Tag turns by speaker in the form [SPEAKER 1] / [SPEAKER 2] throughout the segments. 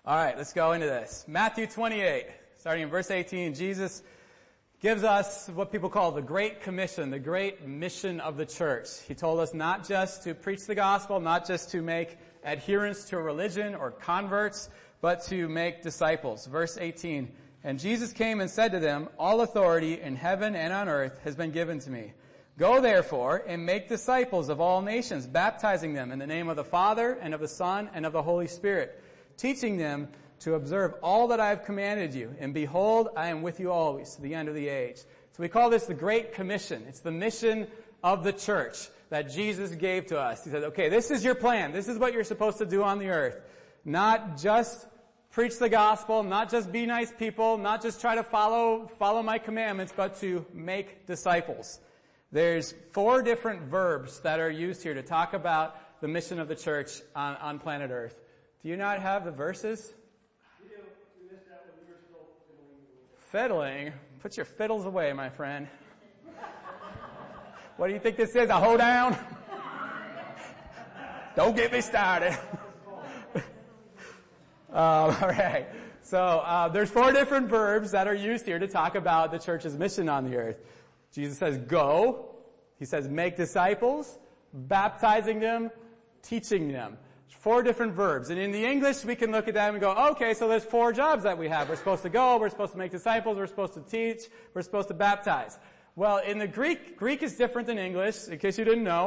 [SPEAKER 1] All right, let's go into this. Matthew 28, starting in verse 18, Jesus gives us what people call the Great Commission, the great mission of the church. He told us not just to preach the gospel, not just to make adherents to a religion or converts, but to make disciples. Verse 18, and Jesus came and said to them, all authority in heaven and on earth has been given to me. Go therefore and make disciples of all nations, baptizing them in the name of the Father and of the Son and of the Holy Spirit, teaching them to observe all that I have commanded you. And behold, I am with you always to the end of the age. So we call this the Great Commission. It's the mission of the church that Jesus gave to us. He said, okay, this is your plan. This is what you're supposed to do on the earth. Not just preach the gospel, not just be nice people, not just try to follow my commandments, but to make disciples. There's 4 different verbs that are used here to talk about the mission of the church on planet Earth. Do you not have the verses?
[SPEAKER 2] We do. We missed that when we were still
[SPEAKER 1] fiddling. Put your fiddles away, my friend. What do you think this is, a hoedown? Don't get me started. All right. So there's 4 different verbs that are used here to talk about the church's mission on the earth. Jesus says go. He says make disciples, baptizing them, teaching them. 4 different verbs. And in the English, we can look at that and go, okay, so there's 4 jobs that we have. We're supposed to go, we're supposed to make disciples, we're supposed to teach, we're supposed to baptize. Well, in the Greek is different than English, in case you didn't know.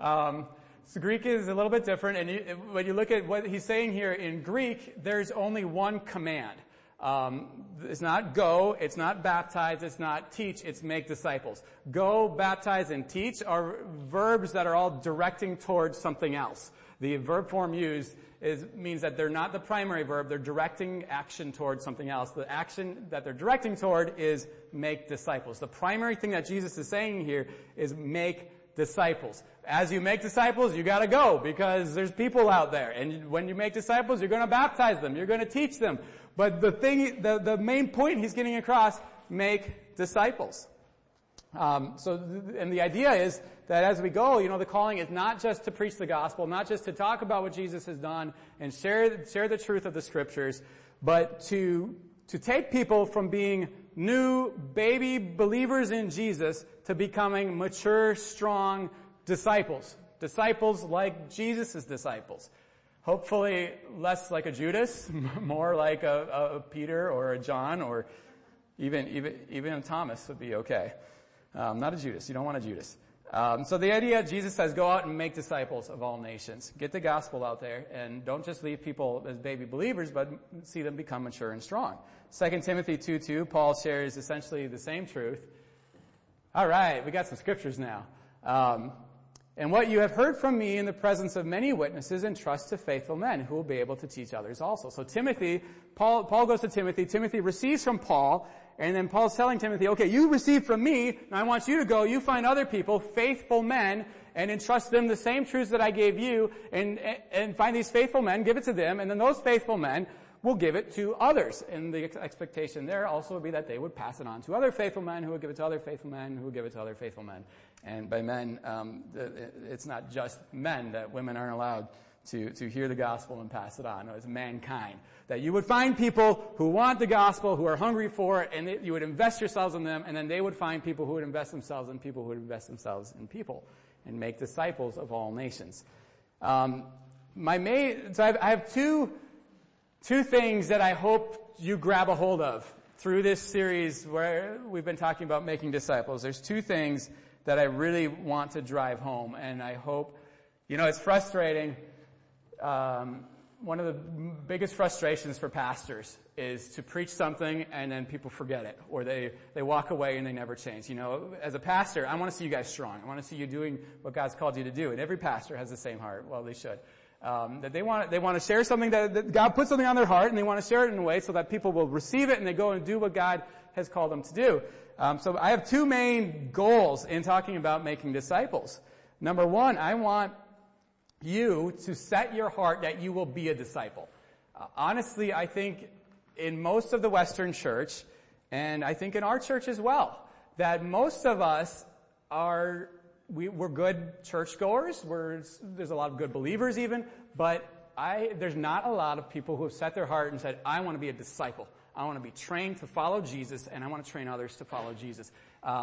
[SPEAKER 1] So Greek is a little bit different, and when you look at what he's saying here in Greek, there's only one command. It's not go, it's not baptize, it's not teach, it's make disciples. Go, baptize, and teach are verbs that are all directing towards something else. The verb form used means that they're not the primary verb, they're directing action towards something else. The action that they're directing toward is make disciples. The primary thing that Jesus is saying here is make disciples. As you make disciples, you gotta go, because there's people out there. And when you make disciples, you're gonna baptize them, you're gonna teach them. But the main point he's getting across, make disciples. And the idea is that as we go, the calling is not just to preach the gospel, not just to talk about what Jesus has done and share the truth of the scriptures, but to take people from being new baby believers in Jesus to becoming mature, strong disciples. Disciples like Jesus' disciples. Hopefully less like a Judas, more like a Peter or a John, or even a Thomas would be okay. Not a Judas. You don't want a Judas. So the idea, Jesus says, go out and make disciples of all nations. Get the gospel out there, and don't just leave people as baby believers, but see them become mature and strong. 2 Timothy 2:2, Paul shares essentially the same truth. All right, we got some scriptures now. And what you have heard from me in the presence of many witnesses, entrust to faithful men who will be able to teach others also. So Timothy, Paul goes to Timothy. Timothy receives from Paul, and then Paul's telling Timothy, okay, you received from me, and I want you to go, you find other people, faithful men, and entrust them the same truths that I gave you, and find these faithful men, give it to them, and then those faithful men will give it to others. And the expectation there also would be that they would pass it on to other faithful men who would give it to other faithful men who would give it to other faithful men. And by men, it's not just men that women aren't allowed to hear the gospel and pass it on. No, it's mankind. That you would find people who want the gospel, who are hungry for it, and you would invest yourselves in them, and then they would find people who would invest themselves in people who would invest themselves in people, and make disciples of all nations. So I have two things that I hope you grab a hold of through this series where we've been talking about making disciples. There's 2 things that I really want to drive home, and I hope, it's frustrating. One of the biggest frustrations for pastors is to preach something and then people forget it, or they walk away and they never change. As a pastor, I want to see you guys strong. I want to see you doing what God's called you to do, and every pastor has the same heart. Well, they should. That they want to share something that God put something on their heart, and they want to share it in a way so that people will receive it and they go and do what God has called them to do. So I have 2 main goals in talking about making disciples. Number 1, I want you to set your heart that you will be a disciple. Honestly, I think in most of the Western church, and I think in our church as well, that most of us we're good churchgoers. There's a lot of good believers even, but There's not a lot of people who have set their heart and said, I want to be a disciple. I want to be trained to follow Jesus, and I want to train others to follow Jesus.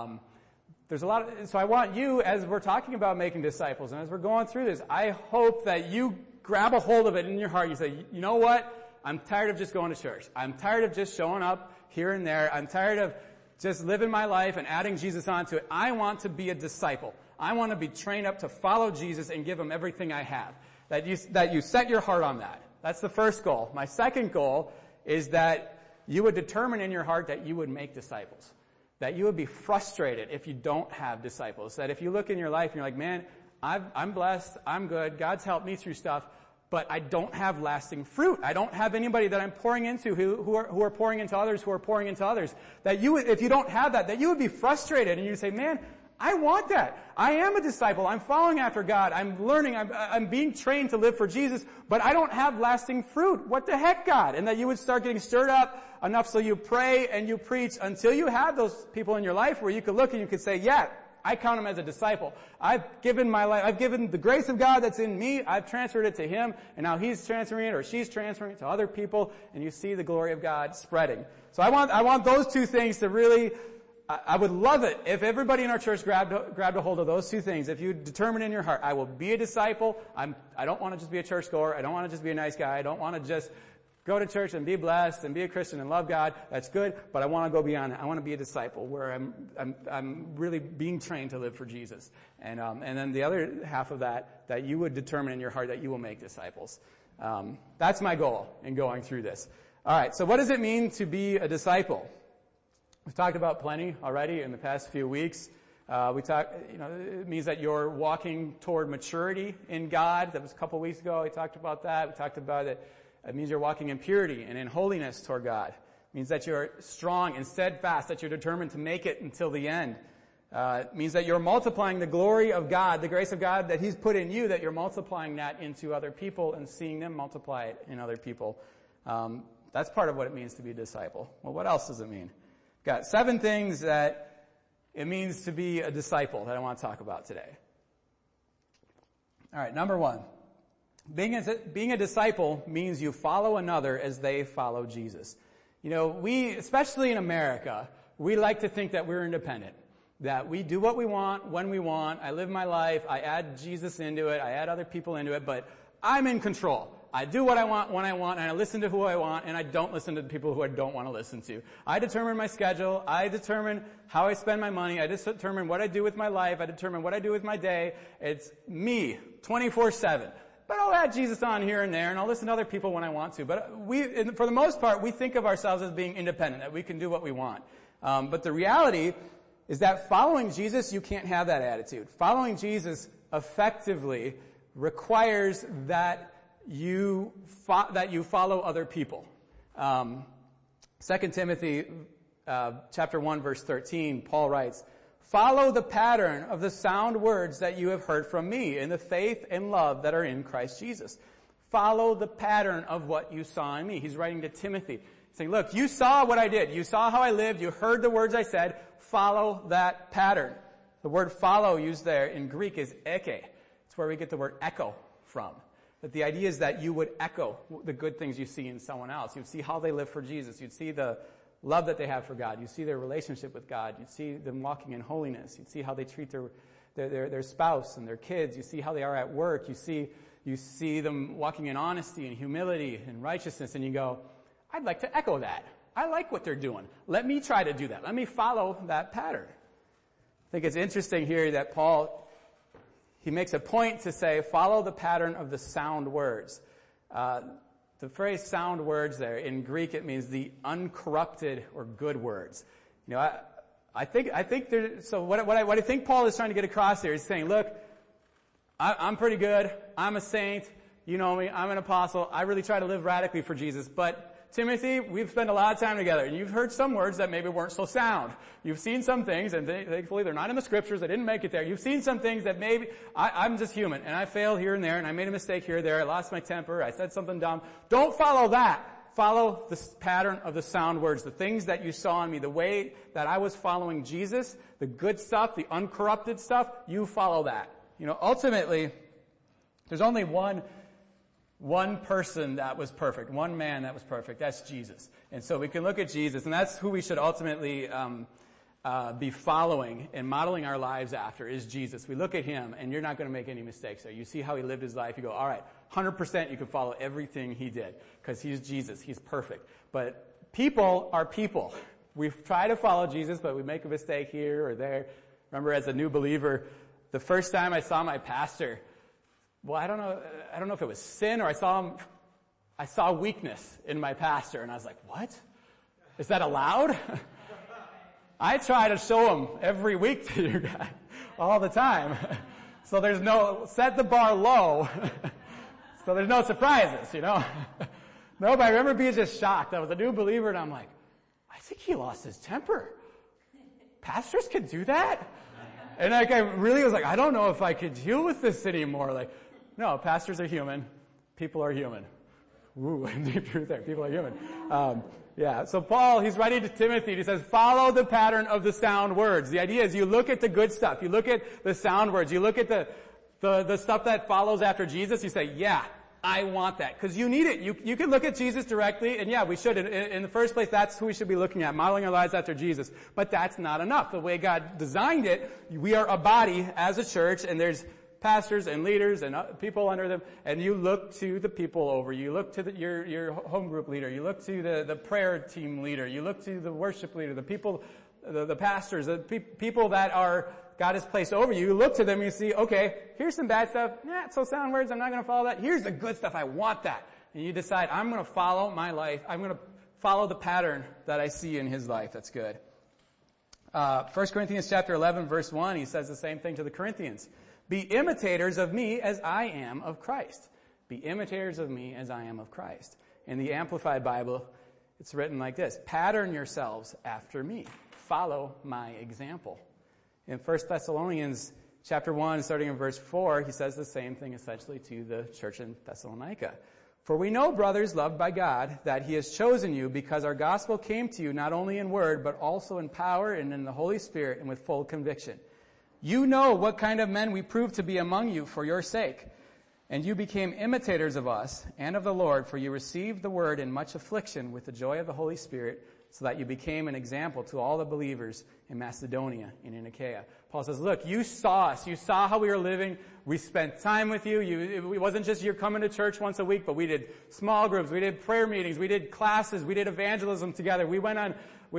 [SPEAKER 1] So I want you, as we're talking about making disciples, and as we're going through this, I hope that you grab a hold of it in your heart. You say, you know what? I'm tired of just going to church. I'm tired of just showing up here and there. I'm tired of just living my life and adding Jesus onto it. I want to be a disciple. I want to be trained up to follow Jesus and give him everything I have. That you set your heart on that. That's the first goal. My second goal is that you would determine in your heart that you would make disciples. That you would be frustrated if you don't have disciples. That if you look in your life and you're like, man, I'm blessed, I'm good, God's helped me through stuff, but I don't have lasting fruit. I don't have anybody that I'm pouring into who are pouring into others, who are pouring into others. That you would, if you don't have that you would be frustrated and you'd say, man, I want that. I am a disciple. I'm following after God. I'm learning. I'm being trained to live for Jesus, but I don't have lasting fruit. What the heck, God? And that you would start getting stirred up enough so you pray and you preach until you have those people in your life where you could look and you could say, yeah, I count him as a disciple. I've given my life, I've given the grace of God that's in me, I've transferred it to him, and now he's transferring it or she's transferring it to other people, and you see the glory of God spreading. So I want those two things to really, I would love it if everybody in our church grabbed a hold of those two things. If you determine in your heart, I will be a disciple. I don't want to just be a churchgoer. I don't want to just be a nice guy. I don't want to just go to church and be blessed and be a Christian and love God. That's good, but I want to go beyond that. I want to be a disciple where I'm really being trained to live for Jesus. And then the other half of that you would determine in your heart that you will make disciples. That's my goal in going through this. All right. So what does it mean to be a disciple? We've talked about plenty already in the past few weeks. It means that you're walking toward maturity in God. That was a couple weeks ago. We talked about that. We talked about it. It means you're walking in purity and in holiness toward God. It means that you're strong and steadfast, that you're determined to make it until the end. It means that you're multiplying the glory of God, the grace of God that he's put in you, that you're multiplying that into other people and seeing them multiply it in other people. That's part of what it means to be a disciple. Well, what else does it mean? Got 7 things that it means to be a disciple that I want to talk about today. All right, number 1. Being a disciple means you follow another as they follow Jesus. You know, we, especially in America, we like to think that we're independent. That we do what we want, when we want. I live my life. I add Jesus into it. I add other people into it. But I'm in control. I do what I want, when I want, and I listen to who I want, and I don't listen to the people who I don't want to listen to. I determine my schedule. I determine how I spend my money. I determine what I do with my life. I determine what I do with my day. It's me, 24/7. But I'll add Jesus on here and there, and I'll listen to other people when I want to. But for the most part, we think of ourselves as being independent, that we can do what we want. But the reality is that following Jesus, you can't have that attitude. Following Jesus effectively requires that you follow other people. 2 Timothy chapter 1, verse 13, Paul writes, "Follow the pattern of the sound words that you have heard from me in the faith and love that are in Christ Jesus." Follow the pattern of what you saw in me. He's writing to Timothy, saying, look, you saw what I did. You saw how I lived. You heard the words I said. Follow that pattern. The word follow used there in Greek is eke. It's where we get the word echo from. That the idea is that you would echo the good things you see in someone else. You'd see how they live for Jesus. You'd see the love that they have for God. You'd see their relationship with God. You'd see them walking in holiness. You'd see how they treat their spouse and their kids. You see how they are at work. You see them walking in honesty and humility and righteousness, and you go, I'd like to echo that. I like what they're doing. Let me try to do that. Let me follow that pattern. I think it's interesting here that Paul, he makes a point to say, follow the pattern of the sound words. The phrase sound words there, in Greek it means the uncorrupted or good words. You know, I think there's, so what I think Paul is trying to get across here is saying, look, I'm pretty good. I'm a saint. You know me. I'm an apostle. I really try to live radically for Jesus. But Timothy, we've spent a lot of time together, and you've heard some words that maybe weren't so sound. You've seen some things, and thankfully they're not in the scriptures. I didn't make it there. You've seen some things that maybe, I'm just human, and I failed here and there, and I made a mistake here or there. I lost my temper. I said something dumb. Don't follow that. Follow the pattern of the sound words, the things that you saw in me, the way that I was following Jesus, the good stuff, the uncorrupted stuff, you follow that. You know, ultimately, there's only one one person that was perfect, one man that was perfect. That's Jesus. And so we can look at Jesus, and that's who we should ultimately be following and modeling our lives after, is Jesus. We look at him, and you're not going to make any mistakes there. You see how he lived his life. You go, all right, 100% you can follow everything he did, because he's Jesus. He's perfect. But people are people. We try to follow Jesus, but we make a mistake here or there. Remember, as a new believer, the first time I saw my pastor, well, I don't know if it was sin or I saw weakness in my pastor, and I was like, what? Is that allowed? I try to show him every week to you guys, all the time. So set the bar low, so there's no surprises, No, but I remember being just shocked. I was a new believer, and I'm like, I think he lost his temper. Pastors can do that? And I really was like, I don't know if I could deal with this anymore. No, pastors are human. People are human. Ooh, deep truth there. People are human. So Paul, he's writing to Timothy, and he says, follow the pattern of the sound words. The idea is you look at the good stuff. You look at the sound words. You look at the stuff that follows after Jesus. You say, yeah, I want that. Because you need it. You can look at Jesus directly, and yeah, we should. In the first place, that's who we should be looking at, modeling our lives after Jesus. But that's not enough. The way God designed it, we are a body as a church, and there's pastors and leaders and people under them, and you look to the people over you. Look to your home group leader. You look to the prayer team leader. You look to the worship leader, the people, the pastors, the people that God has placed over you. You look to them and you see, okay, here's some bad stuff. So sound words, I'm not going to follow that. Here's the good stuff. I want that. And you decide, I'm going to follow my life. I'm going to follow the pattern that I see in his life. That's good. 1 Corinthians chapter 11, verse 1, he says the same thing to the Corinthians. Be imitators of me as I am of Christ. Be imitators of me as I am of Christ. In the Amplified Bible, it's written like this. Pattern yourselves after me. Follow my example. In 1 Thessalonians chapter 1, starting in verse 4, he says the same thing essentially to the church in Thessalonica. For we know, brothers loved by God, that he has chosen you because our gospel came to you not only in word, but also in power and in the Holy Spirit and with full conviction. You know what kind of men we proved to be among you for your sake. And you became imitators of us and of the Lord, for you received the word in much affliction with the joy of the Holy Spirit, so that you became an example to all the believers in Macedonia and in Achaia. Paul says, look, you saw us. You saw how we were living. We spent time with you. It wasn't just you're coming to church once a week, but we did small groups. We did prayer meetings. We did classes. We did evangelism together. We went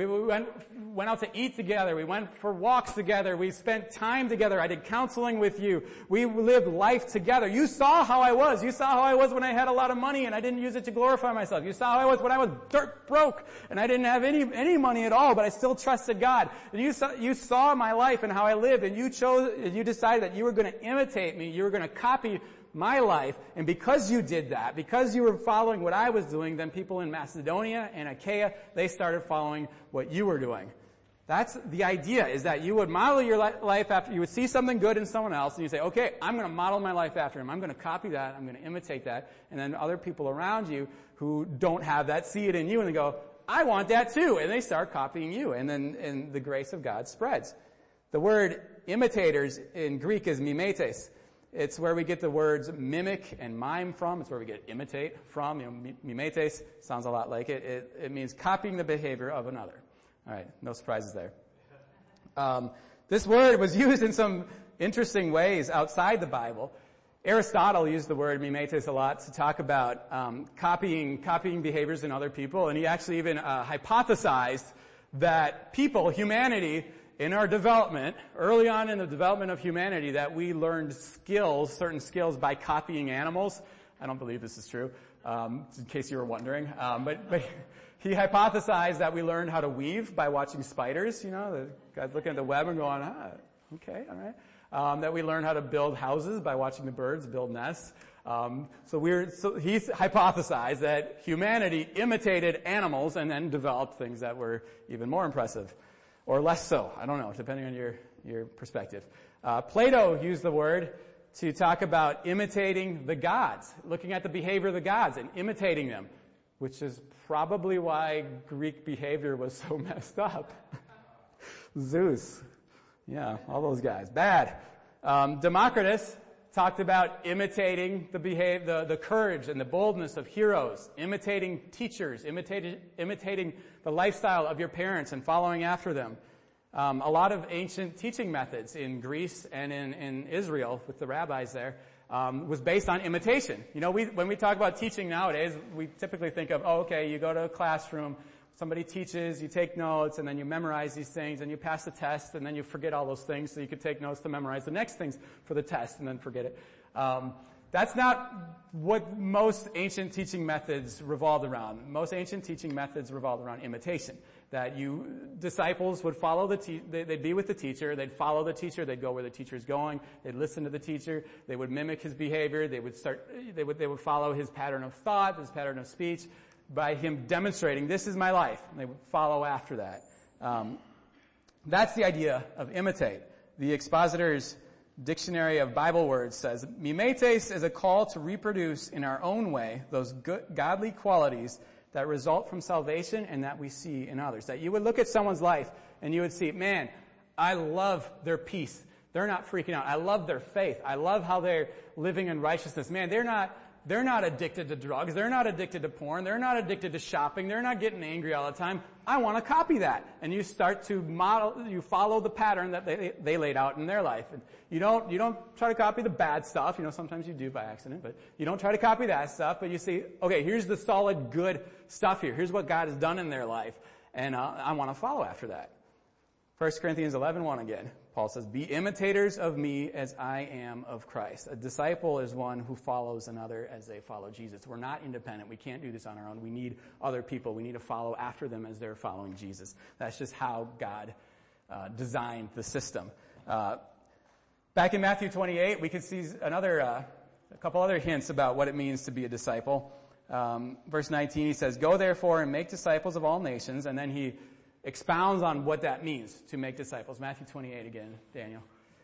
[SPEAKER 1] out to eat together. We went for walks together. We spent time together. I did counseling with you. We lived life together. You saw how I was. You saw how I was when I had a lot of money and I didn't use it to glorify myself. You saw how I was when I was dirt broke and I didn't have any money at all, but I still trusted God. And you saw my life and how I lived, and you decided that you were going to imitate me. You were going to copy my life, and because you did that, because you were following what I was doing, then people in Macedonia and Achaia, they started following what you were doing. That's the idea, is that you would model your life after, you would see something good in someone else, and you say, okay, I'm going to model my life after him. I'm going to copy that. I'm going to imitate that. And then other people around you who don't have that see it in you, and they go, I want that too. And they start copying you, and the grace of God spreads. The word imitators in Greek is mimetes. It's where we get the words mimic and mime from. It's where we get imitate from. Mimetes sounds a lot like it. It means copying the behavior of another. All right, no surprises there. This word was used in some interesting ways outside the Bible. Aristotle used the word mimetes a lot to talk about copying behaviors in other people, and he actually even hypothesized that people, humanity, in our development, early on in the development of humanity, that we learned certain skills by copying animals. I don't believe this is true, in case you were wondering. But he hypothesized that we learned how to weave by watching spiders, the guys looking at the web and going, okay, all right. That we learned how to build houses by watching the birds build nests. So he hypothesized that humanity imitated animals and then developed things that were even more impressive. Or less so. I don't know, depending on your perspective. Plato used the word to talk about imitating the gods, looking at the behavior of the gods and imitating them, which is probably why Greek behavior was so messed up. Zeus. Yeah, all those guys. Bad. Democritus talked about imitating the courage and the boldness of heroes, imitating teachers, imitating the lifestyle of your parents and following after them. A lot of ancient teaching methods in Greece and in Israel with the rabbis there was based on imitation. You know, when we talk about teaching nowadays, we typically think of, you go to a classroom, somebody teaches, you take notes, and then you memorize these things, and you pass the test, and then you forget all those things, so you could take notes to memorize the next things for the test, and then forget it. That's not what most ancient teaching methods revolved around. Most ancient teaching methods revolved around imitation. That disciples would follow they'd be with the teacher, they'd follow the teacher, they'd go where the teacher's going, they'd listen to the teacher, they would mimic his behavior, they would follow his pattern of thought, his pattern of speech, by him demonstrating, this is my life. And they would follow after that. That's the idea of imitate. The Expositor's Dictionary of Bible Words says, mimetes is a call to reproduce in our own way those godly qualities that result from salvation and that we see in others. That you would look at someone's life and you would see, man, I love their peace. They're not freaking out. I love their faith. I love how they're living in righteousness. Man, they're not addicted to drugs. They're not addicted to porn. They're not addicted to shopping. They're not getting angry all the time. I want to copy that. And you start to you follow the pattern that they laid out in their life. And you don't try to copy the bad stuff. You know, sometimes you do by accident, but you don't try to copy that stuff, but you see, okay, here's the solid good stuff here. Here's what God has done in their life. And I want to follow after that. 1 Corinthians 11:1 again. Paul says, be imitators of me as I am of Christ. A disciple is one who follows another as they follow Jesus. We're not independent. We can't do this on our own. We need other people. We need to follow after them as they're following Jesus. That's just how God designed the system. Back in Matthew 28, we can see a couple other hints about what it means to be a disciple. Verse 19, he says, go therefore and make disciples of all nations, and then he expounds on what that means to make disciples. Matthew 28 again, Daniel.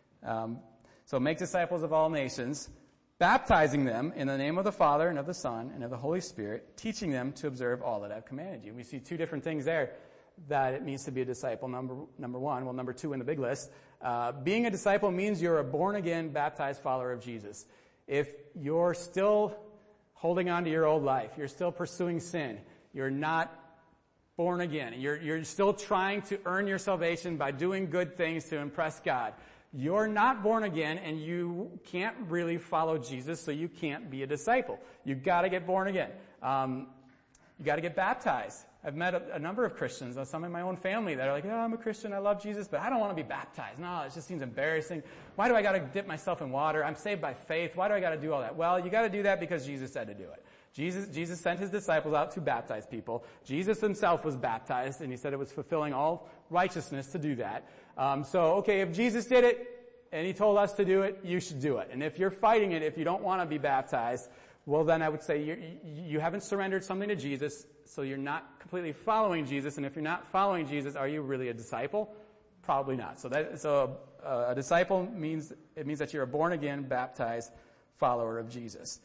[SPEAKER 1] So make disciples of all nations, baptizing them in the name of the Father and of the Son and of the Holy Spirit, teaching them to observe all that I've commanded you. We see two different things there that it means to be a disciple. Number one, number two in the big list. Being a disciple means you're a born-again, baptized follower of Jesus. If you're still holding on to your old life, you're still pursuing sin, you're not born again, you're still trying to earn your salvation by doing good things to impress God, you're not born again and you can't really follow Jesus, so you can't be a disciple. You've got to get born again. You got to get baptized. I've met a number of Christians, some in my own family that are like, I'm a Christian, I love Jesus, but I don't want to be baptized. No, it just seems embarrassing. Why do I got to dip myself in water? I'm saved by faith. Why do I got to do all that? Well, you got to do that because Jesus said to do it. Jesus sent his disciples out to baptize people. Jesus himself was baptized, and he said it was fulfilling all righteousness to do that. If Jesus did it, and he told us to do it, you should do it. And if you're fighting it, if you don't want to be baptized, well then I would say you haven't surrendered something to Jesus, so you're not completely following Jesus, and if you're not following Jesus, are you really a disciple? Probably not. So a disciple means that you're a born-again, baptized follower of Jesus.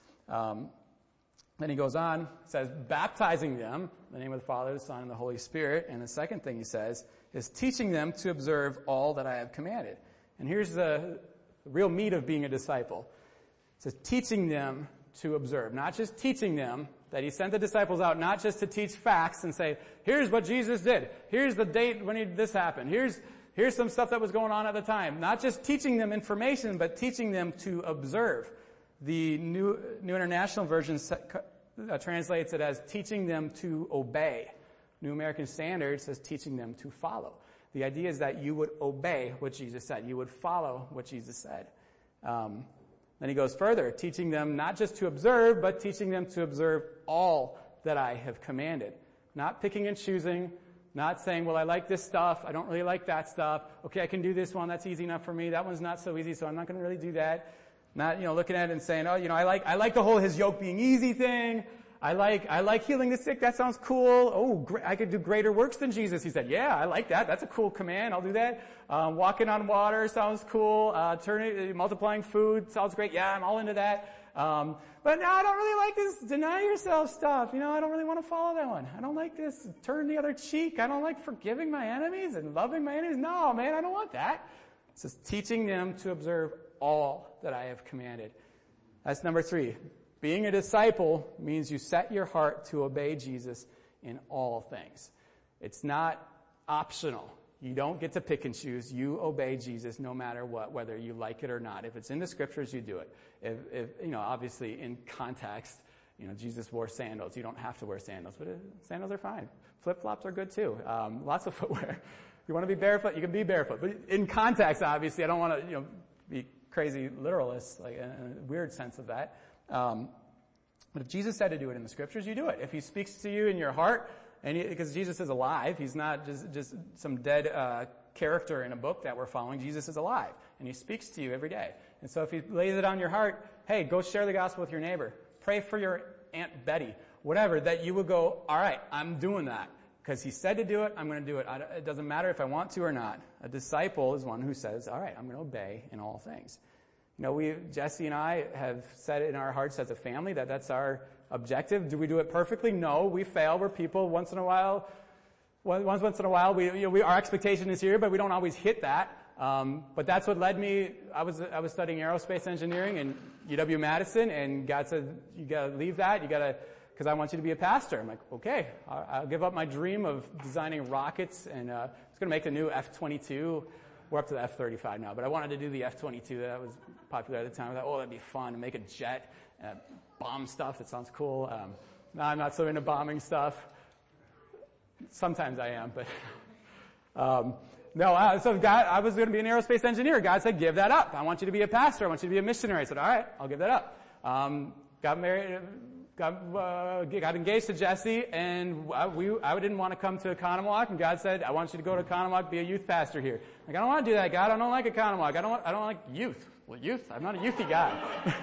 [SPEAKER 1] Then he goes on, says, baptizing them in the name of the Father, the Son, and the Holy Spirit. And the second thing he says is teaching them to observe all that I have commanded. And here's the real meat of being a disciple. It says teaching them to observe. Not just teaching them, that he sent the disciples out not just to teach facts and say, here's what Jesus did. Here's the date when this happened. Here's some stuff that was going on at the time. Not just teaching them information, but teaching them to observe. The New International Version translates it as teaching them to obey. New American Standard says teaching them to follow. The idea is that you would obey what Jesus said. You would follow what Jesus said. Then he goes further, teaching them not just to observe, but teaching them to observe all that I have commanded. Not picking and choosing, not saying, well, I like this stuff, I don't really like that stuff. Okay, I can do this one, that's easy enough for me. That one's not so easy, so I'm not going to really do that. Not, looking at it and saying, I like the whole his yoke being easy thing. I like healing the sick. That sounds cool. Oh, I could do greater works than Jesus. He said, yeah, I like that. That's a cool command. I'll do that. Walking on water sounds cool. Multiplying food sounds great. Yeah, I'm all into that. But no, I don't really like this deny yourself stuff. I don't really want to follow that one. I don't like this turn the other cheek. I don't like forgiving my enemies and loving my enemies. No, man, I don't want that. It says teaching them to observe all that I have commanded. That's number 3. Being a disciple means you set your heart to obey Jesus in all things. It's not optional. You don't get to pick and choose. You obey Jesus no matter what, whether you like it or not. If it's in the scriptures, you do it. If obviously in context, Jesus wore sandals. You don't have to wear sandals, but sandals are fine. Flip-flops are good too. Lots of footwear. If you want to be barefoot, you can be barefoot. But in context, obviously, I don't want to, be crazy literalist, like in a weird sense of that. But if Jesus said to do it in the scriptures, you do it. If he speaks to you in your heart, because Jesus is alive, he's not just some dead character in a book that we're following. Jesus is alive, and he speaks to you every day. And so if he lays it on your heart, hey, go share the gospel with your neighbor. Pray for your Aunt Betty, whatever, that you would go, all right, I'm doing that. Because he said to do it, I'm going to do it. It doesn't matter if I want to or not. A disciple is one who says, all right, I'm going to obey in all things. Jesse and I have said in our hearts as a family that that's our objective. Do we do it perfectly? No, we fail. We're people. Once in a while, our expectation is here, but we don't always hit that. But that's what led me. I was studying aerospace engineering in UW-Madison, and God said, you gotta leave that. Because I want you to be a pastor. I'm like, okay, I'll give up my dream of designing rockets, and I was going to make the new F-22. We're up to the F-35 now, but I wanted to do the F-22. That was popular at the time. I thought, that'd be fun to make a jet, bomb stuff. That sounds cool. No, I'm not so into bombing stuff. Sometimes I am, but so God, I was going to be an aerospace engineer. God said, give that up. I want you to be a pastor. I want you to be a missionary. I said, all right, I'll give that up. Got married. Got engaged to Jesse, and I didn't want to come to Economwalk, and God said, I want you to go to Economwalk, be a youth pastor here. Like, I don't want to do that, God. I don't like Economwalk. I don't like youth. Well, youth? I'm not a youthy guy.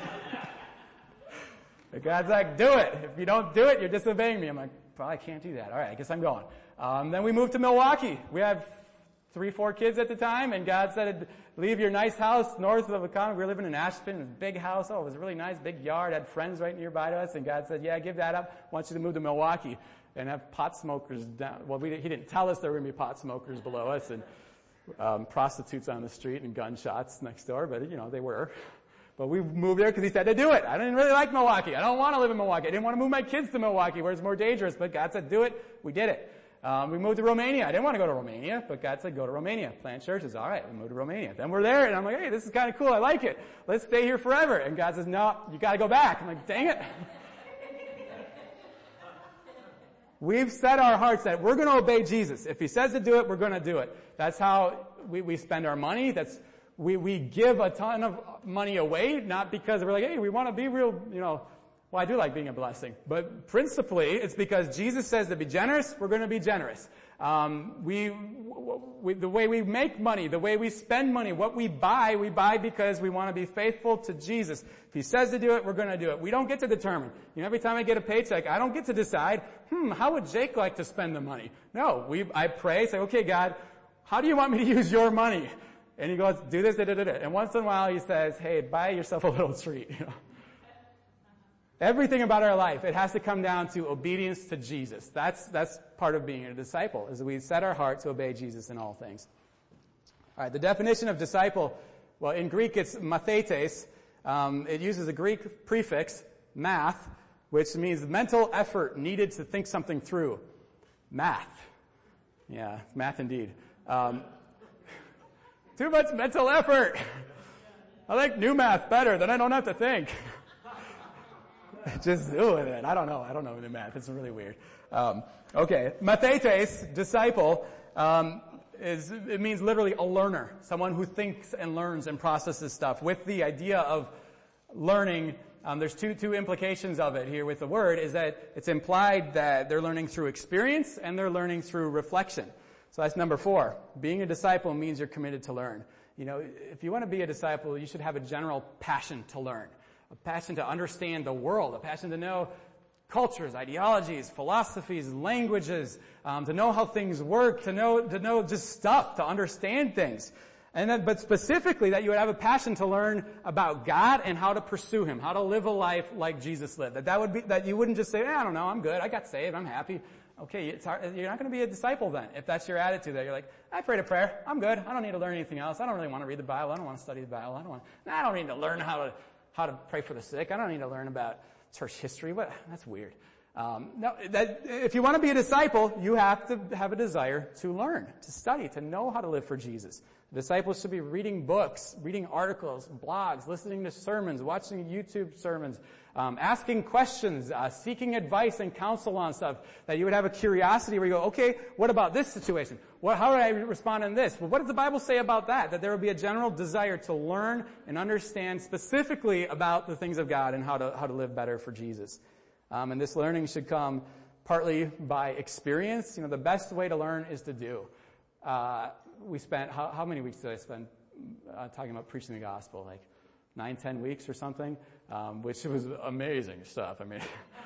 [SPEAKER 1] But God's like, do it. If you don't do it, you're disobeying me. I'm like, well, I can't do that. All right, I guess I'm going. Then we moved to Milwaukee. We had 3-4 kids at the time, and God said, leave your nice house north of Economwalk. We were living in Aspen, a big house. Oh, it was a really nice big yard. Had friends right nearby to us, and God said, yeah, give that up. I want you to move to Milwaukee and have pot smokers down. Well, he didn't tell us there were going to be pot smokers below us and prostitutes on the street and gunshots next door, but they were. But we moved there because he said to do it. I didn't really like Milwaukee. I don't want to live in Milwaukee. I didn't want to move my kids to Milwaukee where it's more dangerous, but God said do it. We did it. We moved to Romania. I didn't want to go to Romania, but God said go to Romania. Plant churches. All right, we moved to Romania. Then we're there, and I'm like, hey, this is kind of cool. I like it. Let's stay here forever. And God says, no, you got to go back. I'm like, dang it. We've set our hearts that we're going to obey Jesus. If he says to do it, we're going to do it. That's how we spend our money. We give a ton of money away, not because we're like, hey, we want to be real, well, I do like being a blessing, but principally it's because Jesus says to be generous, we're going to be generous. The way we make money, the way we spend money, what we buy because we want to be faithful to Jesus. If he says to do it, we're going to do it. We don't get to determine. Every time I get a paycheck, I don't get to decide, how would Jake like to spend the money? No, I pray, say, okay, God, how do you want me to use your money? And he goes, do this, and once in a while he says, hey, buy yourself a little treat, Everything about our life, it has to come down to obedience to Jesus. That's part of being a disciple, is we set our heart to obey Jesus in all things. All right, the definition of disciple, well, in Greek it's mathetes. It uses a Greek prefix, math, which means mental effort needed to think something through. Math. Yeah, math indeed. Too much mental effort. I like new math better, then I don't have to think. Just doing it. I don't know the math. It's really weird. Okay. Mathetes, disciple, it means literally a learner. Someone who thinks and learns and processes stuff. With the idea of learning, there's two implications of it here with the word, is that it's implied that they're learning through experience and they're learning through reflection. So that's number 4. Being a disciple means you're committed to learn. If you want to be a disciple, you should have a general passion to learn. A passion to understand the world, a passion to know cultures, ideologies, philosophies, languages, to know how things work, to know just stuff, to understand things. But specifically that you would have a passion to learn about God and how to pursue Him, how to live a life like Jesus lived. That you wouldn't just say, I don't know, I'm good, I got saved, I'm happy. Okay, it's hard. You're not going to be a disciple then, if that's your attitude. That you're like, I prayed a prayer, I'm good, I don't need to learn anything else, I don't really want to read the Bible, I don't want to study the Bible, I don't need to learn how to pray for the sick, I don't need to learn about church history. That's weird. If you want to be a disciple, you have to have a desire to learn, to study, to know how to live for Jesus. Disciples should be reading books, reading articles, blogs, listening to sermons, watching YouTube sermons, asking questions, seeking advice and counsel on stuff, that you would have a curiosity where you go, okay, what about this situation? How would I respond in this? Well, what does the Bible say about that? That there would be a general desire to learn and understand specifically about the things of God and how to live better for Jesus. And this learning should come partly by experience. The best way to learn is to do. We spent, how many weeks did I spend talking about preaching the gospel? Like 9-10 weeks or something, which was amazing stuff. I mean,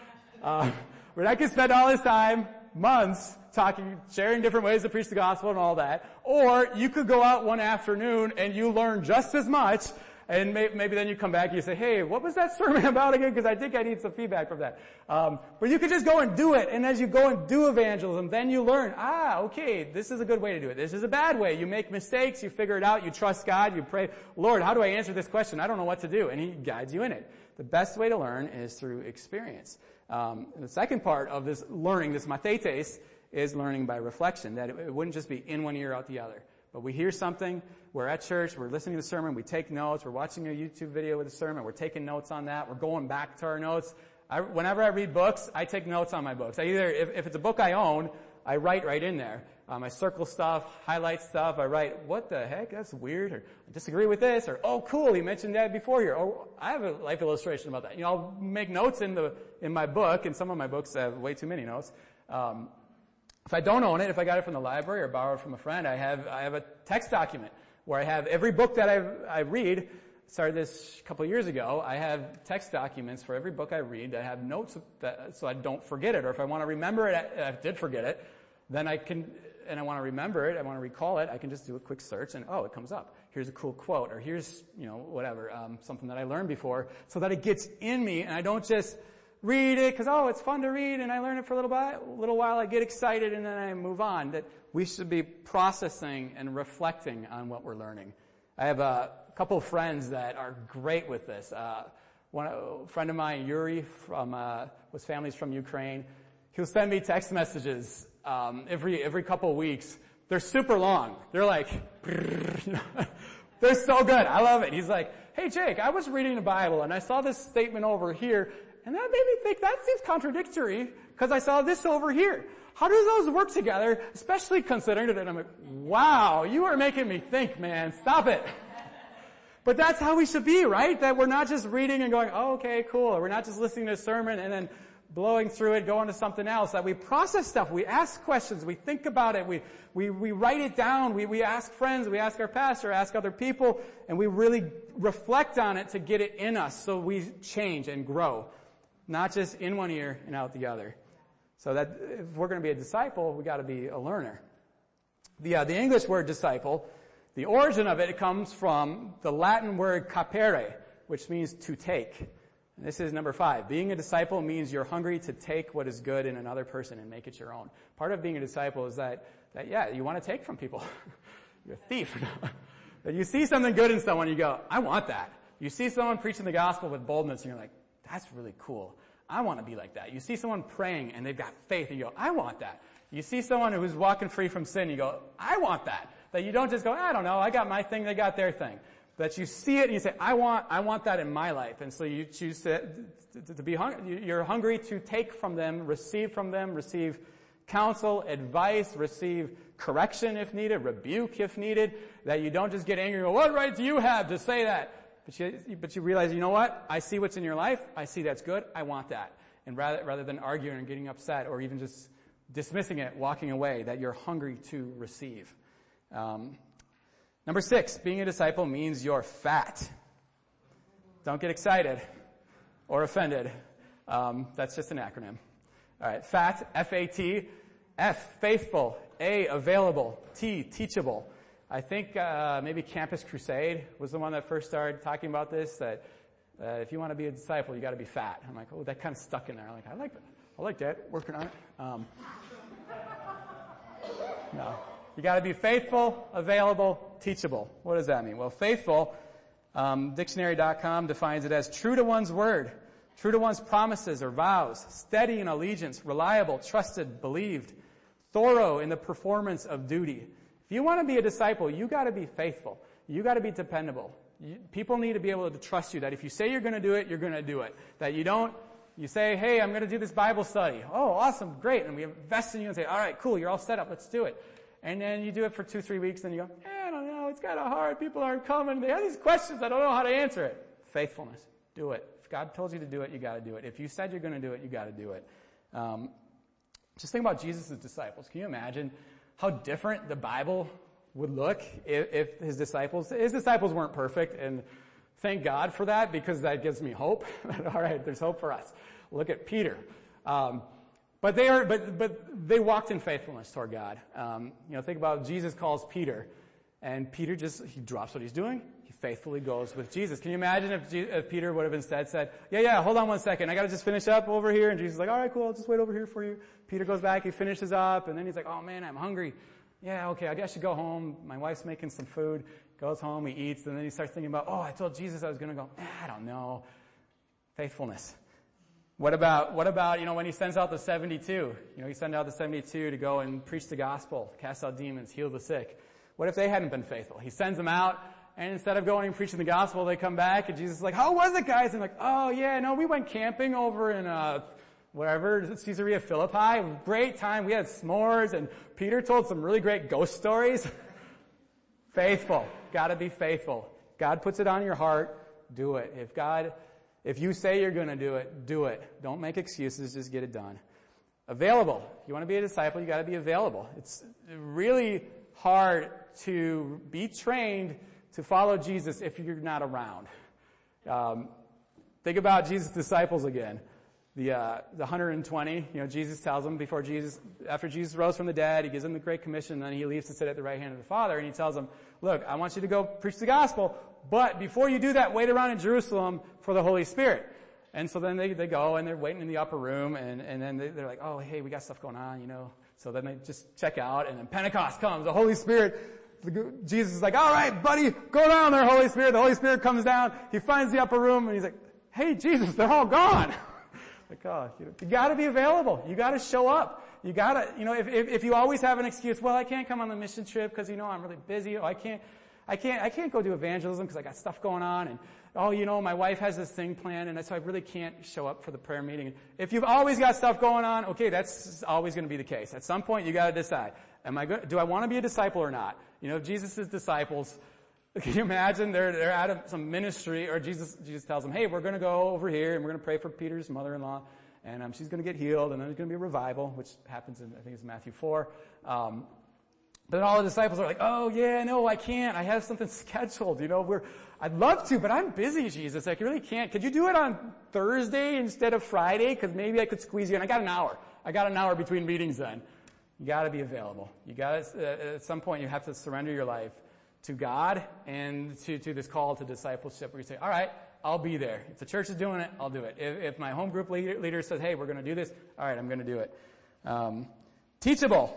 [SPEAKER 1] but I could spend all this time, months, sharing different ways to preach the gospel and all that. Or you could go out one afternoon and you learn just as much, and maybe then you come back and you say, hey, what was that sermon about again? Because I think I need some feedback from that. But you could just go and do it. And as you go and do evangelism, then you learn, okay, this is a good way to do it. This is a bad way. You make mistakes, you figure it out, you trust God, you pray, Lord, how do I answer this question? I don't know what to do. And He guides you in it. The best way to learn is through experience. And the second part of this learning, this mathetes, is learning by reflection. That it wouldn't just be in one ear, out the other. But we hear something, we're at church, we're listening to the sermon, we take notes, we're watching a YouTube video with the sermon, we're taking notes on that, we're going back to our notes. Whenever I read books, I take notes on my books. If it's a book I own, I write right in there. I circle stuff, highlight stuff, I write, what the heck, that's weird, or I disagree with this, or oh cool, he mentioned that before here, or I have a life illustration about that. I'll make notes in my book, and some of my books have way too many notes. If I don't own it, if I got it from the library or borrowed from a friend, I have a text document where I have every book that I read. Started this a couple of years ago. I have text documents for every book I read that have notes so I don't forget it. Or if I want to remember it, I did forget it, then I can, and I want to remember it, I want to recall it, I can just do a quick search and it comes up. Here's a cool quote, or here's, whatever, something that I learned before, so that it gets in me and I don't just read it because, it's fun to read and I learn it for a little while, I get excited and then I move on. That we should be processing and reflecting on what we're learning. I have a couple of friends that are great with this. A friend of mine, Yuri, his family's from Ukraine. He'll send me text messages every couple of weeks. They're super long. They're like, they're so good. I love it. He's like, hey Jake, I was reading the Bible and I saw this statement over here, and that made me think that seems contradictory because I saw this over here. How do those work together, especially considering that I'm like, wow, you are making me think, man. Stop it. But that's how we should be, right? That we're not just reading and going, okay, cool. Or we're not just listening to a sermon and then blowing through it, going to something else. That we process stuff. We ask questions. We think about it. We write it down. We ask friends. We ask our pastor, ask other people, and we really reflect on it to get it in us so we change and grow. Not just in one ear and out the other. So that if we're going to be a disciple, we got to be a learner. The English word disciple, the origin of it comes from the Latin word capere, which means to take. And this is number 5. Being a disciple means you're hungry to take what is good in another person and make it your own. Part of being a disciple is that you want to take from people. You're a thief. That you see something good in someone, you go, I want that. You see someone preaching the gospel with boldness, and you're like, that's really cool. I want to be like that. You see someone praying and they've got faith and you go, I want that. You see someone who's walking free from sin, you go, I want that. That you don't just go, I don't know, I got my thing, they got their thing. That you see it and you say, I want that in my life. And so you choose to be hungry. You're hungry to take from them, receive counsel, advice, receive correction if needed, rebuke if needed. That you don't just get angry and go, what right do you have to say that? But you realize, you know what? I see what's in your life. I see that's good. I want that. And rather than arguing and getting upset or even just dismissing it, walking away, that you're hungry to receive. Number 6, being a disciple means you're fat. Don't get excited or offended. That's just an acronym. All right, fat, F-A-T. F, faithful. A, available. T, teachable. I think maybe Campus Crusade was the one that first started talking about this, that if you want to be a disciple, you got to be fat. I'm like, oh, that kind of stuck in there. I'm like, I like that, working on it. No. You got to be faithful, available, teachable. What does that mean? Well, faithful, dictionary.com defines it as true to one's word, true to one's promises or vows, steady in allegiance, reliable, trusted, believed, thorough in the performance of duty. If you want to be a disciple, you got to be faithful. You got to be dependable. People need to be able to trust you that if you say you're going to do it, you're going to do it. That you say, hey, I'm going to do this Bible study. Oh, awesome, great. And we invest in you and say, all right, cool, you're all set up, let's do it. And then you do it for 2-3 weeks, and you go, I don't know, it's kind of hard, people aren't coming, they have these questions, I don't know how to answer it. Faithfulness. Do it. If God told you to do it, you got to do it. If you said you're going to do it, you got to do it. Just think about Jesus' disciples. Can you imagine how different the Bible would look if his disciples weren't perfect, and thank God for that, because that gives me hope. All right, there's hope for us. Look at Peter. But they walked in faithfulness toward God. Think about Jesus calls Peter, and Peter he drops what he's doing. He faithfully goes with Jesus. Can you imagine if Peter would have instead said, yeah, hold on one second, I got to just finish up over here, and Jesus is like, all right, cool, I'll just wait over here for you. Peter goes back, he finishes up, and then he's like, oh man, I'm hungry. Yeah, okay, I guess I should go home. My wife's making some food. Goes home, he eats, and then he starts thinking about, I told Jesus I was going to go. I don't know. Faithfulness. What about, when he sends out the 72? He sent out the 72 to go and preach the gospel, cast out demons, heal the sick. What if they hadn't been faithful? He sends them out, and instead of going and preaching the gospel, they come back, and Jesus is like, how was it, guys? And like, oh yeah, no, we went camping over in, Caesarea Philippi. Great time. We had s'mores, and Peter told some really great ghost stories. Faithful. Gotta be faithful. God puts it on your heart, do it. If you say you're gonna do it, do it. Don't make excuses, just get it done. Available. If you want to be a disciple, you gotta be available. It's really hard to be trained to follow Jesus if you're not around. Think about Jesus' disciples again. The 120, Jesus tells them after Jesus rose from the dead, he gives them the Great Commission, and then he leaves to sit at the right hand of the Father, and he tells them, look, I want you to go preach the gospel, but before you do that, wait around in Jerusalem for the Holy Spirit. And so then they go, and they're waiting in the upper room, and then they're like, oh, hey, we got stuff going on, So then they just check out, and then Pentecost comes, the Holy Spirit, Jesus is like, all right, buddy, go down there, Holy Spirit. The Holy Spirit comes down, he finds the upper room, and he's like, hey, Jesus, they're all gone. You gotta be available. You gotta show up. You gotta, if you always have an excuse, well, I can't come on the mission trip because, I'm really busy. Oh, I can't go do evangelism because I got stuff going on. And, my wife has this thing planned, and so I really can't show up for the prayer meeting. If you've always got stuff going on, okay, that's always going to be the case. At some point, you gotta decide, do I want to be a disciple or not? Jesus' disciples, can you imagine they're at some ministry, or Jesus tells them, hey, we're going to go over here and we're going to pray for Peter's mother-in-law, and she's going to get healed, and then there's going to be a revival, which happens in, I think it's Matthew 4. But all the disciples are like, oh yeah, no, I can't. I have something scheduled. I'd love to, but I'm busy, Jesus. I really can't. Could you do it on Thursday instead of Friday? Because maybe I could squeeze you in. I got an hour between meetings then. You got to be available. You got to, at some point, you have to surrender your life to God and to this call to discipleship, where you say, all right, I'll be there. If the church is doing it, I'll do it. If my home group leader says, hey, we're going to do this, all right, I'm going to do it. Teachable.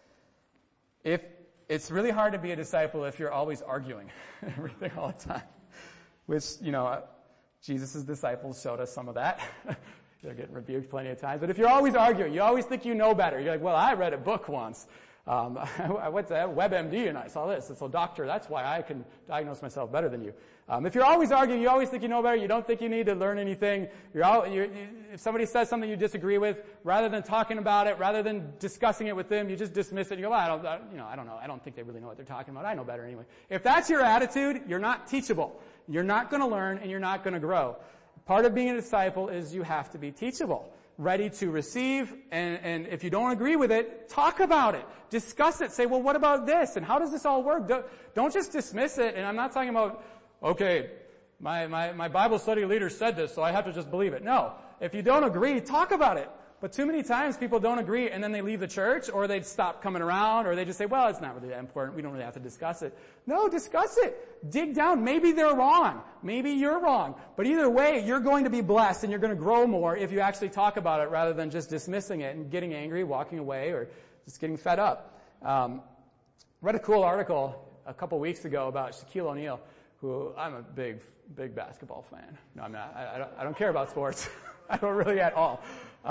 [SPEAKER 1] If it's really hard to be a disciple if you're always arguing everything all the time, which, Jesus' disciples showed us some of that. They're getting rebuked plenty of times. But if you're always arguing, you always think you know better. You're like, well, I read a book once. I went to WebMD and I saw this. So doctor, that's why I can diagnose myself better than you. If you're always arguing, you always think you know better, you don't think you need to learn anything, if somebody says something you disagree with, rather than talking about it, rather than discussing it with them, you just dismiss it and you go, well, I don't know. I don't think they really know what they're talking about. I know better anyway. If that's your attitude, you're not teachable. You're not going to learn and you're not going to grow. Part of being a disciple is you have to be teachable, ready to receive, and if you don't agree with it, talk about it. Discuss it. Say, well, what about this? And how does this all work? Don't just dismiss it. And I'm not talking about, okay, my Bible study leader said this, so I have to just believe it. No. If you don't agree, talk about it. But too many times people don't agree and then they leave the church or they stop coming around or they just say, well, it's not really that important. We don't really have to discuss it. No, discuss it. Dig down. Maybe they're wrong. Maybe you're wrong. But either way, you're going to be blessed and you're going to grow more if you actually talk about it rather than just dismissing it and getting angry, walking away, or just getting fed up. Read a cool article a couple weeks ago about Shaquille O'Neal, who I'm a big basketball fan. No, I'm not. I don't care about sports. I don't really at all.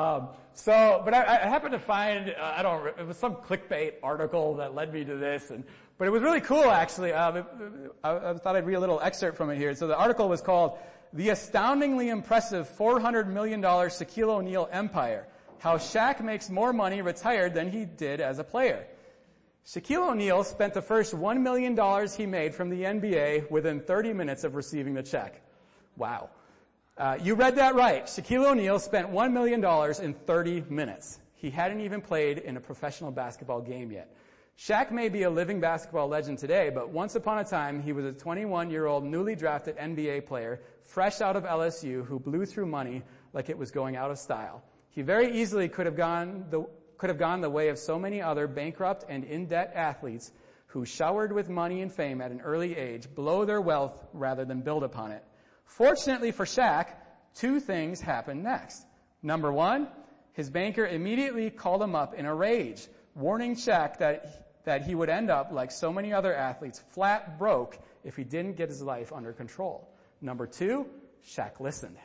[SPEAKER 1] But I happened to find, it was some clickbait article that led me to this, but it was really cool actually. I thought I'd read a little excerpt from it here. So the article was called "The Astoundingly Impressive $400 Million Shaquille O'Neal Empire: How Shaq Makes More Money Retired Than He Did as a Player." Shaquille O'Neal spent the first $1 million he made from the NBA within 30 minutes of receiving the check. Wow. You read that right. Shaquille O'Neal spent $1 million in 30 minutes. He hadn't even played in a professional basketball game yet. Shaq may be a living basketball legend today, but once upon a time, he was a 21-year-old newly drafted NBA player, fresh out of LSU, who blew through money like it was going out of style. He very easily could have gone the way of so many other bankrupt and in-debt athletes who, showered with money and fame at an early age, blow their wealth rather than build upon it. Fortunately for Shaq, two things happened next. Number one, his banker immediately called him up in a rage, warning Shaq that he would end up, like so many other athletes, flat broke if he didn't get his life under control. Number two, Shaq listened.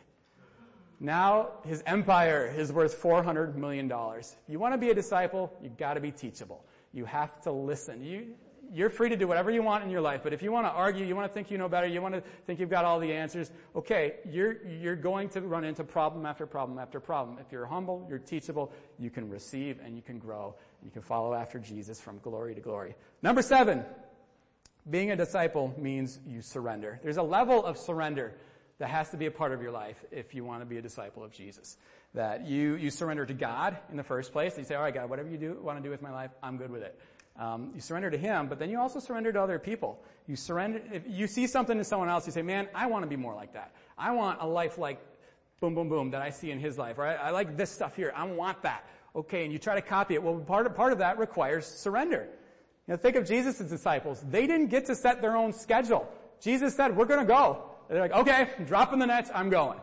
[SPEAKER 1] Now his empire is worth $400 million. If you want to be a disciple, you've got to be teachable. You have to listen. You're free to do whatever you want in your life, but if you want to argue, you want to think you know better, you want to think you've got all the answers, okay, you're going to run into problem after problem after problem. If you're humble, you're teachable, you can receive and you can grow, and you can follow after Jesus from glory to glory. Number 7, being a disciple means you surrender. There's a level of surrender that has to be a part of your life if you want to be a disciple of Jesus. That you surrender to God in the first place. You say, all right, God, whatever you want to do with my life, I'm good with it. You surrender to Him, but then you also surrender to other people. You surrender, if you see something in someone else, you say, man, I want to be more like that. I want a life like boom, boom, boom that I see in his life, right? I like this stuff here. I want that. Okay, and you try to copy it. Well, part of that requires surrender. You know, think of Jesus' disciples. They didn't get to set their own schedule. Jesus said, we're going to go. They're like, okay, dropping the nets, I'm going.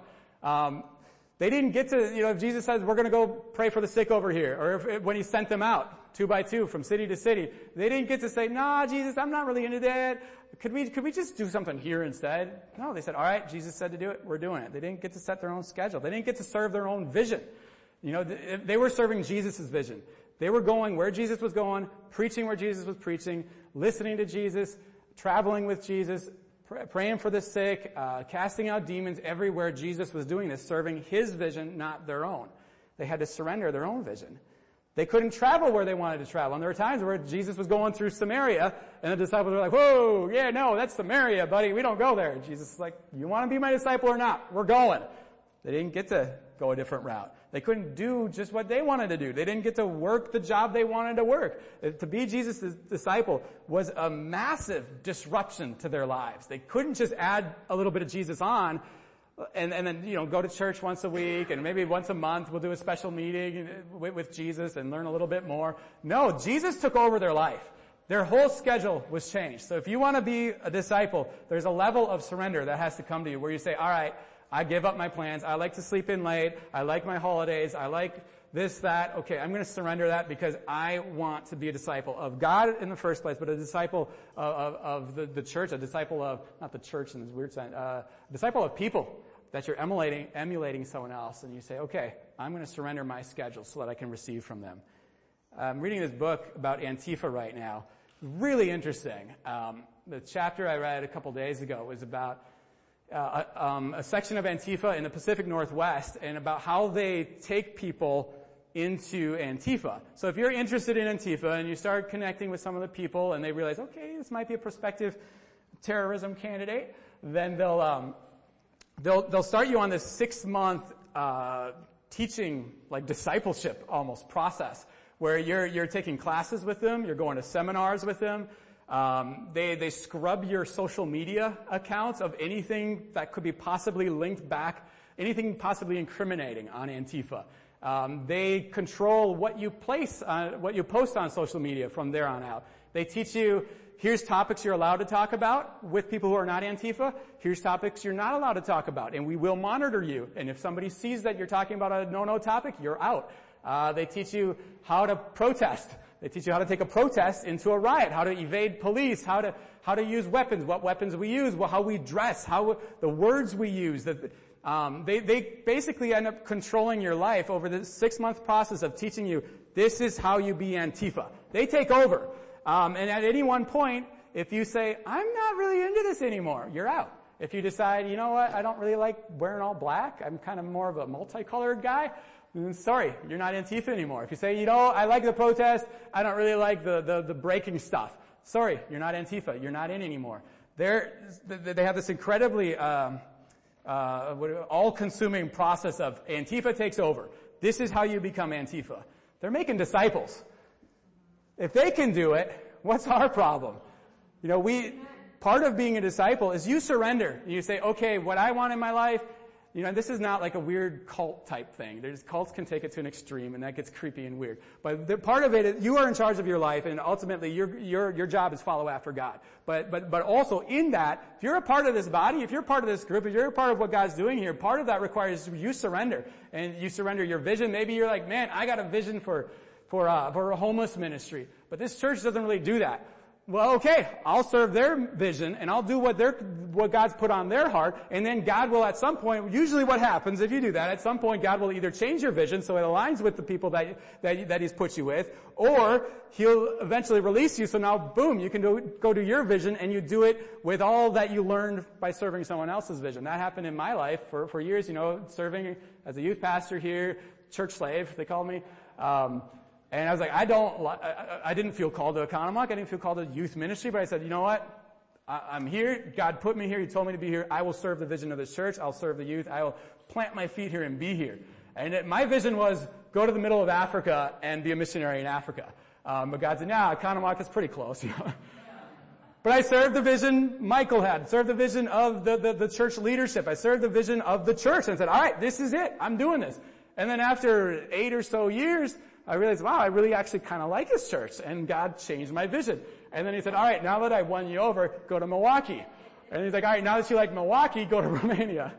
[SPEAKER 1] They didn't get to, if Jesus says, we're going to go pray for the sick over here, or when He sent them out 2 by 2 from city to city, they didn't get to say, nah, Jesus, I'm not really into that. Could we just do something here instead? No, they said, all right, Jesus said to do it, we're doing it. They didn't get to set their own schedule. They didn't get to serve their own vision. They were serving Jesus' vision. They were going where Jesus was going, preaching where Jesus was preaching, listening to Jesus, traveling with Jesus, praying for the sick, casting out demons everywhere Jesus was doing this, serving His vision, not their own. They had to surrender their own vision. They couldn't travel where they wanted to travel. And there were times where Jesus was going through Samaria, and the disciples were like, whoa, yeah, no, that's Samaria, buddy. We don't go there. And Jesus is like, you want to be my disciple or not? We're going. They didn't get to go a different route. They couldn't do just what they wanted to do. They didn't get to work the job they wanted to work. To be Jesus' disciple was a massive disruption to their lives. They couldn't just add a little bit of Jesus on and then, go to church once a week and maybe once a month we'll do a special meeting with Jesus and learn a little bit more. No, Jesus took over their life. Their whole schedule was changed. So if you want to be a disciple, there's a level of surrender that has to come to you where you say, all right, I give up my plans. I like to sleep in late. I like my holidays. I like this, that. Okay, I'm going to surrender that because I want to be a disciple of God in the first place, but a disciple of the church, a disciple of, not the church in this weird sense, a disciple of people that you're emulating someone else. And you say, okay, I'm going to surrender my schedule so that I can receive from them. I'm reading this book about Antifa right now. Really interesting. The chapter I read a couple days ago was about a section of Antifa in the Pacific Northwest and about how they take people into Antifa. So if you're interested in Antifa and you start connecting with some of the people and they realize, okay, this might be a prospective terrorism candidate, then they'll start you on this 6-month teaching, like discipleship almost process, where you're taking classes with them, you're going to seminars with them. They scrub your social media accounts of anything that could be possibly linked back, anything possibly incriminating on Antifa. They control what you post on social media from there on out. They teach you, here's topics you're allowed to talk about with people who are not Antifa. Here's topics you're not allowed to talk about, and we will monitor you. And if somebody sees that you're talking about a no-no topic, you're out. They teach you how to protest. They teach you how to take a protest into a riot, how to evade police, how to use weapons, what weapons we use, how we dress, the words we use. They basically end up controlling your life over the 6-month process of teaching you, this is how you be Antifa. They take over. And at any one point, if you say, I'm not really into this anymore, you're out. If you decide, you know what, I don't really like wearing all black, I'm kind of more of a multicolored guy, then sorry, you're not Antifa anymore. If you say, I like the protest, I don't really like the breaking stuff, sorry, you're not Antifa, you're not in anymore. They have this incredibly all-consuming process of Antifa takes over. This is how you become Antifa. They're making disciples. If they can do it, what's our problem? Part of being a disciple is you surrender. You say, okay, what I want in my life, this is not like a weird cult type thing. Cults can take it to an extreme, and that gets creepy and weird. But part of it is you are in charge of your life, and ultimately your job is follow after God. But also in that, if you're a part of this body, if you're part of this group, if you're a part of what God's doing here, part of that requires you surrender. And you surrender your vision. Maybe you're like, man, I got a vision for a homeless ministry. But this church doesn't really do that. Well, okay, I'll serve their vision and I'll do what God's put on their heart, and then God will at some point, usually what happens if you do that, at some point God will either change your vision so it aligns with the people that He's put you with, or He'll eventually release you so now, boom, you can go do your vision and you do it with all that you learned by serving someone else's vision. That happened in my life for years, serving as a youth pastor here, church slave, they called me. And I was like, I didn't feel called to Economock. I didn't feel called to youth ministry, but I said, you know what? I'm here. God put me here. He told me to be here. I will serve the vision of this church. I'll serve the youth. I will plant my feet here and be here. And my vision was go to the middle of Africa and be a missionary in Africa. But God said, Economock is pretty close. But I served the vision Michael had, served the vision of the church leadership. I served the vision of the church and said, all right, this is it. I'm doing this. And then after 8 or so years, I realized, wow, I really actually kind of like this church, and God changed my vision. And then He said, all right, now that I won you over, go to Milwaukee. And He's like, all right, now that you like Milwaukee, go to Romania.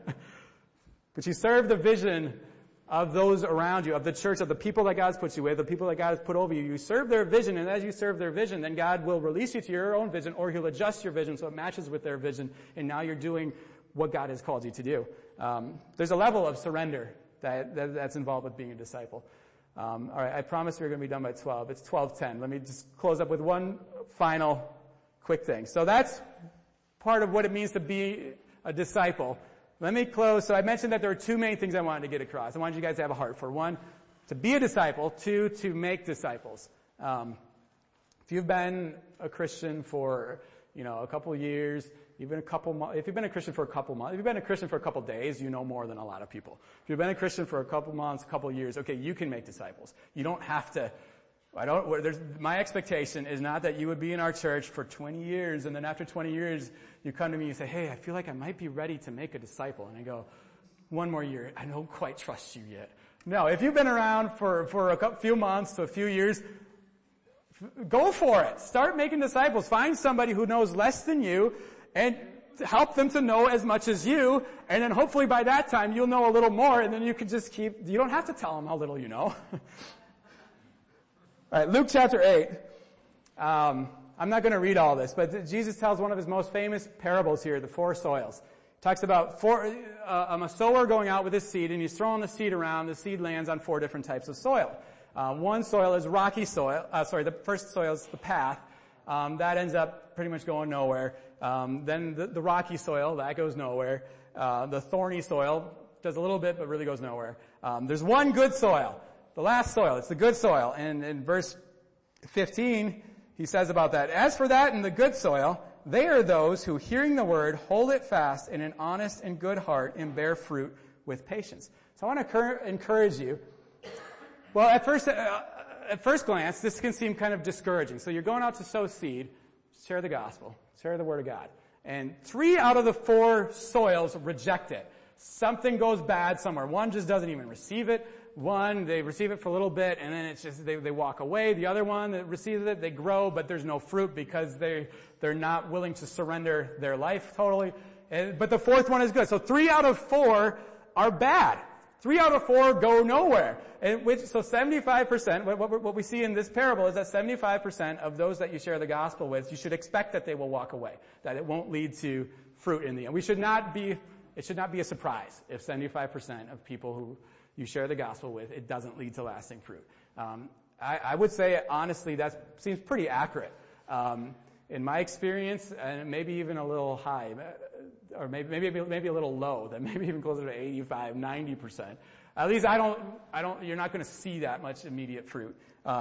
[SPEAKER 1] But you serve the vision of those around you, of the church, of the people that God's put you with, the people that God has put over you. You serve their vision, and as you serve their vision, then God will release you to your own vision, or He'll adjust your vision so it matches with their vision, and now you're doing what God has called you to do. There's a level of surrender that's involved with being a disciple. All right, I promise we're going to be done by 12. It's 12:10. Let me just close up with one final quick thing. So that's part of what it means to be a disciple. Let me close. So I mentioned that there are 2 main things I wanted to get across. I wanted you guys to have a heart for. 1, to be a disciple. 2, to make disciples. If you've been a Christian for, a couple of years, if you've been a Christian for a couple months, if you've been a Christian for a couple days, you know more than a lot of people. If you've been a Christian for a couple months, a couple of years, okay, you can make disciples. You don't have to. My expectation is not that you would be in our church for 20 years, and then after 20 years, you come to me and say, hey, I feel like I might be ready to make a disciple. And I go, 1 more year, I don't quite trust you yet. No, if you've been around for a few months to a few years, go for it. Start making disciples. Find somebody who knows less than you, and help them to know as much as you, and then hopefully by that time you'll know a little more, and then you can just you don't have to tell them how little you know. Alright, Luke chapter 8. I'm not going to read all this, but Jesus tells one of His most famous parables here, the 4 soils. He talks about a sower going out with his seed, and he's throwing the seed around. The seed lands on 4 different types of soil. One soil is rocky soil. The first soil is the path. That ends up pretty much going nowhere. Then the rocky soil, that goes nowhere. The thorny soil does a little bit, but really goes nowhere. There's one good soil. The last soil, it's the good soil. And in verse 15, he says about that, as for that and the good soil, they are those who, hearing the word, hold it fast in an honest and good heart and bear fruit with patience. So I want to encourage you. Well, at first glance, this can seem kind of discouraging. So you're going out to sow seed, share the gospel, share the word of God. And 3 out of the 4 soils reject it. Something goes bad somewhere. One just doesn't even receive it. one, they receive it for a little bit, and then it's just, they walk away. The other one that receives it, they grow, but there's no fruit because they're not willing to surrender their life totally. But the fourth one is good. So 3 out of 4 are bad. 3 out of 4 go nowhere. So 75%, what we see in this parable is that 75% of those that you share the gospel with, you should expect that they will walk away, that it won't lead to fruit in the end. It should not be a surprise if 75% of people who you share the gospel with, it doesn't lead to lasting fruit. I would say, honestly, that seems pretty accurate. In my experience, and maybe even a little high, or maybe a little low, that maybe even closer to 85, 90%. At least you're not going to see that much immediate fruit.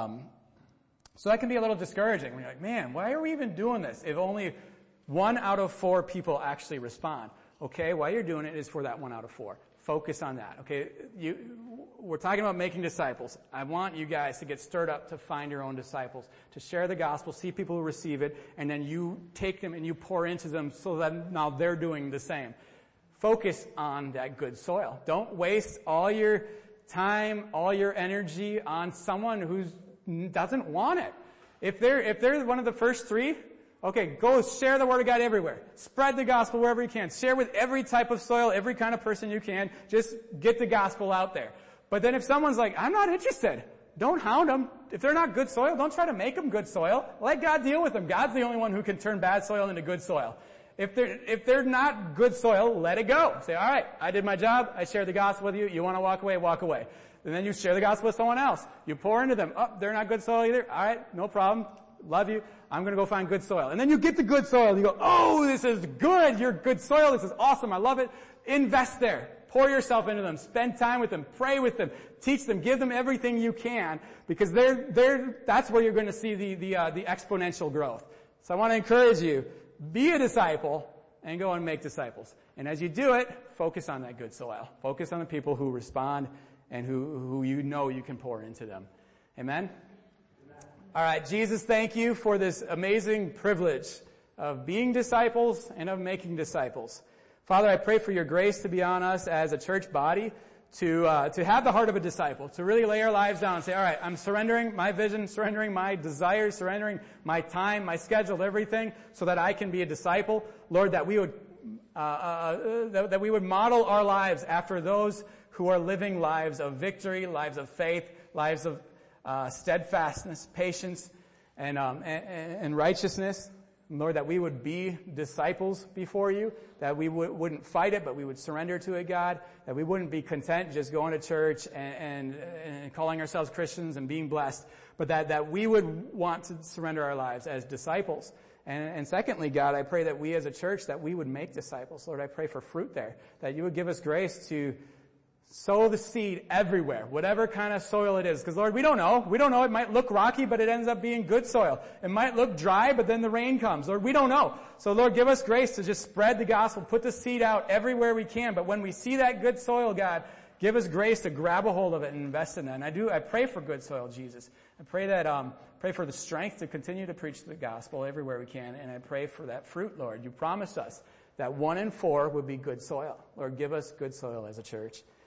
[SPEAKER 1] So that can be a little discouraging. When you're like, man, why are we even doing this if only 1 out of 4 people actually respond? Okay, why you're doing it is for that 1 out of 4. Focus on that. Okay, we're talking about making disciples. I want you guys to get stirred up to find your own disciples, to share the gospel, see people who receive it, and then you take them and you pour into them so that now they're doing the same. Focus on that good soil. Don't waste all your time, all your energy on someone who doesn't want it. If they're one of the first 3, okay, go share the word of God everywhere. Spread the gospel wherever you can. Share with every type of soil, every kind of person you can. Just get the gospel out there. But then if someone's like, I'm not interested, don't hound them. If they're not good soil, don't try to make them good soil. Let God deal with them. God's the only one who can turn bad soil into good soil. If they're not good soil, let it go. Say, all right, I did my job. I shared the gospel with you. You want to walk away, walk away. And then you share the gospel with someone else. You pour into them. Oh, they're not good soil either. All right, no problem. Love you. I'm going to go find good soil. And then you get the good soil. You go, oh, this is good. You're good soil. This is awesome. I love it. Invest there. Pour yourself into them. Spend time with them. Pray with them. Teach them. Give them everything you can, because that's where you're going to see the exponential growth. So I want to encourage you, be a disciple and go and make disciples. And as you do it, focus on that good soil. Focus on the people who respond and who you know you can pour into them. Amen? All right, Jesus, thank you for this amazing privilege of being disciples and of making disciples. Father, I pray for your grace to be on us as a church body to have the heart of a disciple, to really lay our lives down and say, all right, I'm surrendering my vision, surrendering my desires, surrendering my time, my schedule, everything, so that I can be a disciple. Lord, that we would model our lives after those who are living lives of victory, lives of faith, lives of steadfastness, patience, and righteousness. Lord, that we would be disciples before you, that we wouldn't fight it, but we would surrender to it, God, that we wouldn't be content just going to church and calling ourselves Christians and being blessed, but that we would want to surrender our lives as disciples. And secondly, God, I pray that we as a church, that we would make disciples. Lord, I pray for fruit there, that you would give us grace to sow the seed everywhere, whatever kind of soil it is. Because, Lord, we don't know. We don't know. It might look rocky, but it ends up being good soil. It might look dry, but then the rain comes. Lord, we don't know. So, Lord, give us grace to just spread the gospel, put the seed out everywhere we can. But when we see that good soil, God, give us grace to grab a hold of it and invest in that. And I pray for good soil, Jesus. I pray for the strength to continue to preach the gospel everywhere we can. And I pray for that fruit, Lord. You promised us that 1 in 4 would be good soil. Lord, give us good soil as a church.